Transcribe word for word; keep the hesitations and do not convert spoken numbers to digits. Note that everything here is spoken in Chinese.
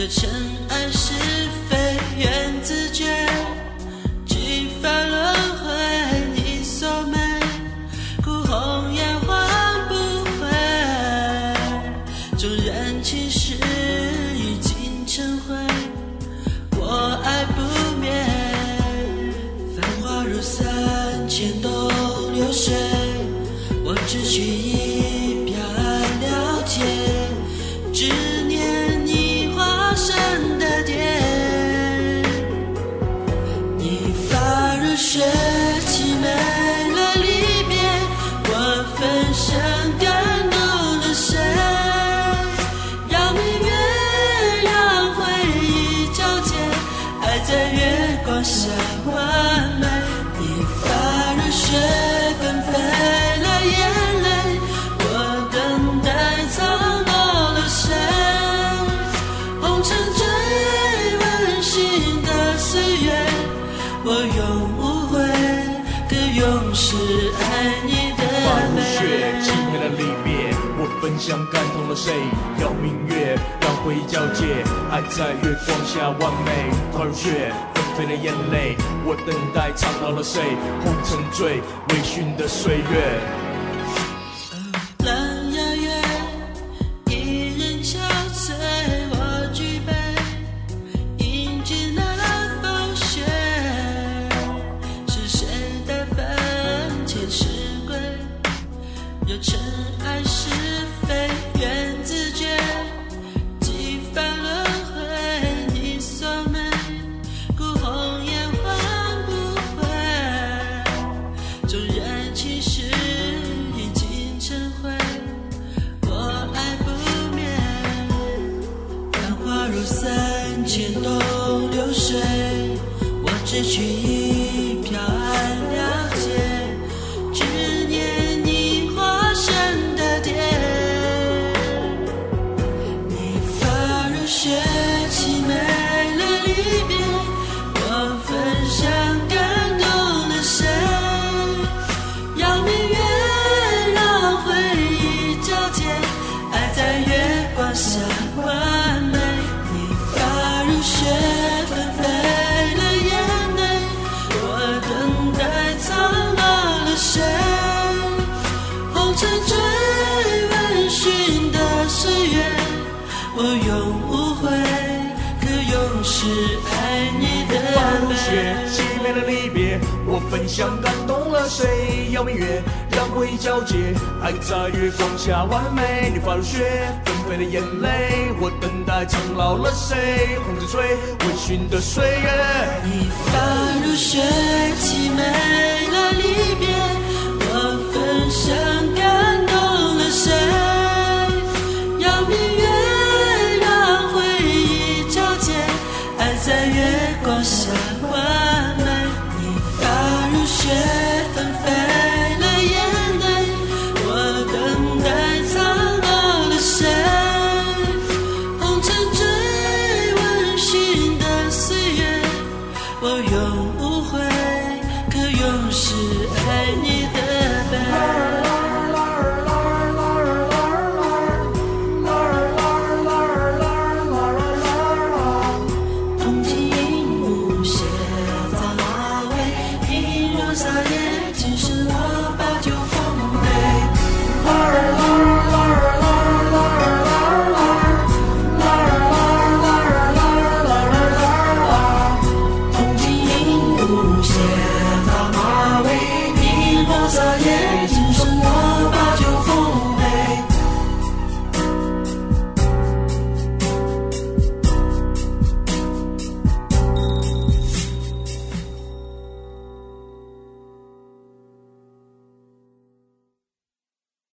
这尘埃是非缘自觉，几番轮回你锁门，哭红颜换不回，纵然其实已经成灰，我爱不灭。繁华如散，牵动流水，我只取一瓢爱了解，执念你化身的蝶，你发如雪，凄美了离别，我分身感动了谁？让明月让回忆交接，爱在月光下完美。你发如雪，纷飞了眼泪，我等待苍老了谁？红尘追问心的岁月，我永无悔，可永世爱你的美。发如雪，凄美的离别，我分享感动了谁？邀明月，让回忆交界，爱在月光下完美。发如雪，纷飞的眼泪，我等待苍老了谁？红尘醉，微醺的岁月。 蓝雅月，一人憔悴，我举杯，饮尽了风雪。是谁带粉前世归？有尘埃是非缘自觉，几番轮回你锁门，哭红颜换不回，纵然其实已经成灰，我爱不灭。繁华如散，牵动流水，我只取一瓢爱了解，执念你化身的蝶，你发如雪，凄美了离别，我分享感动了谁？让明月让回忆交接，爱在月光下完美。你发如雪，纷飞了眼泪，我等待苍老了谁？红尘追问寻的岁月，我永无悔，可永世爱你的发如雪， 美。 凄美的离别，我分享感动了谁？邀明月，让回忆交接，爱在月光下完美。你发如雪，纷飞的眼泪，我等待苍老了谁？红尘醉，微醺的岁月。 你发如雪，凄美了离别，我分享